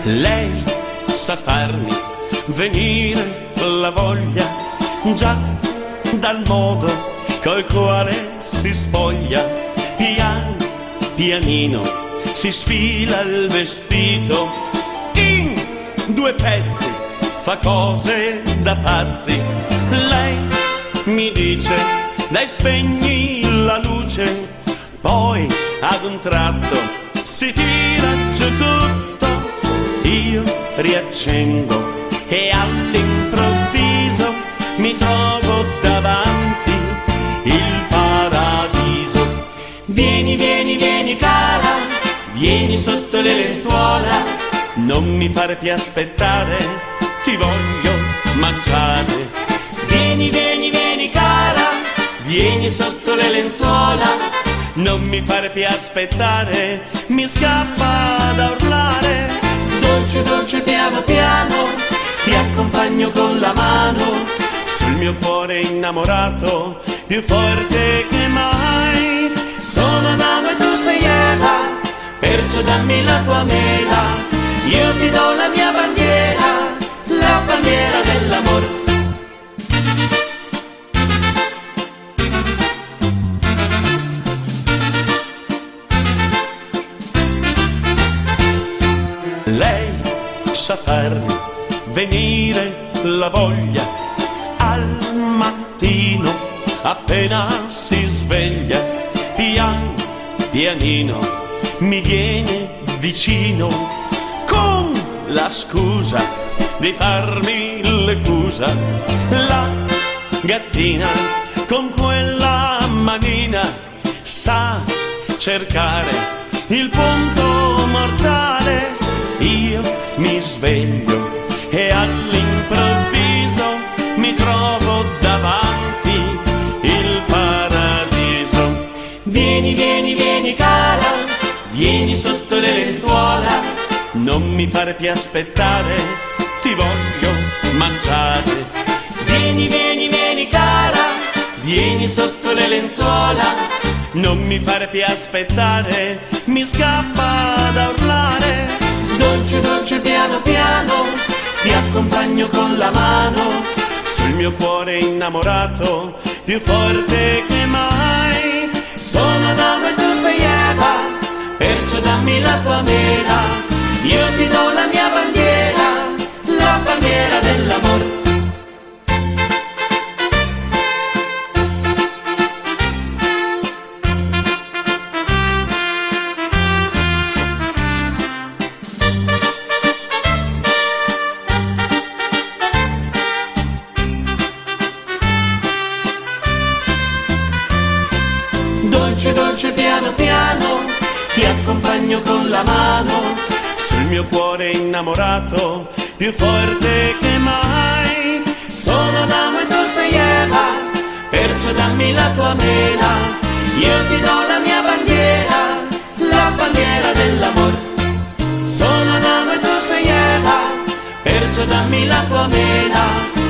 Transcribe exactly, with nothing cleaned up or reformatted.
Lei sa farmi venire la voglia, già dal modo col quale si spoglia. Pian pianino si sfila il vestito, in due pezzi fa cose da pazzi. Lei mi dice: dai, spegni la luce, poi ad un tratto si tira giù tutto. Io riaccendo e all'improvviso mi trovo davanti il paradiso. Vieni, vieni, vieni cara, vieni sotto le lenzuola, non mi fare più aspettare, ti voglio mangiare. Vieni, vieni, vieni cara, vieni sotto le lenzuola, non mi fare più aspettare, mi scappa da urlare. Dolce, dolce, piano, piano, ti accompagno con la mano, sul mio cuore innamorato, più forte che mai. Sono Adamo e tu sei Eva, perciò dammi la tua mela, io ti do la mia bandiera, la bandiera dell'amore. Lei sa farmi venire la voglia, al mattino appena si sveglia, pian pianino mi viene vicino, con la scusa di farmi le fusa. La gattina con quella manina sa cercare il punto mortale. Io mi sveglio e all'improvviso mi trovo davanti il paradiso. Vieni, vieni, vieni cara, vieni sotto le lenzuola, non mi fare più aspettare, ti voglio mangiare. Vieni, vieni, vieni cara, vieni sotto le lenzuola, non mi fare più aspettare, mi scappa da urlare. Dolce, dolce, piano, piano, ti accompagno con la mano, sul mio cuore innamorato, più forte che mai. Sono Adamo e tu sei Eva, perciò dammi la tua mela, io ti do la mia bandiera, la bandiera dell'amore. Dolce, dolce, piano, piano, ti accompagno con la mano, sul mio cuore innamorato, più forte che mai. Sono Adamo e tu sei Eva, perciò dammi la tua mela, io ti do la mia bandiera, la bandiera dell'amore. Sono Adamo e tu sei Eva, perciò dammi la tua mela,